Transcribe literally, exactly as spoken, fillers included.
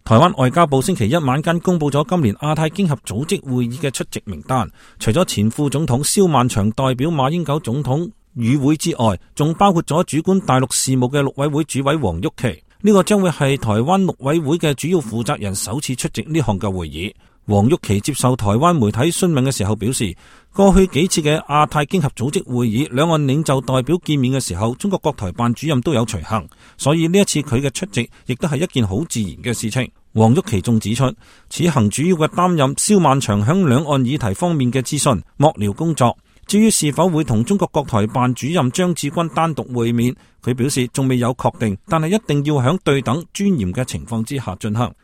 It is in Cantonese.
台灣外交部星期一晚間公布咗今年亞太經合組織會議嘅出席名單，除咗前副總統蕭萬長代表馬英九總統與會之外，仲包括咗主管大陸事務嘅陸委會主委黃郁琪。呢個將會係台灣陸委會嘅主要負責人首次出席呢項嘅會議。黃郁琪接受台灣媒體詢問嘅時候表示，過去幾次嘅亞太經合組織會議，兩岸領袖代表見面嘅時候，中國國台辦主任都有隨行，所以呢一次佢嘅出席亦都係一件好自然嘅事情。黃郁琪仲指出，此行主要嘅擔任蕭萬長響兩岸議題方面嘅諮詢幕僚工作。至於是否會同中國國台辦主任張志軍單獨會面，佢表示仲未有確定，但係一定要響對等尊嚴嘅情況之下進行。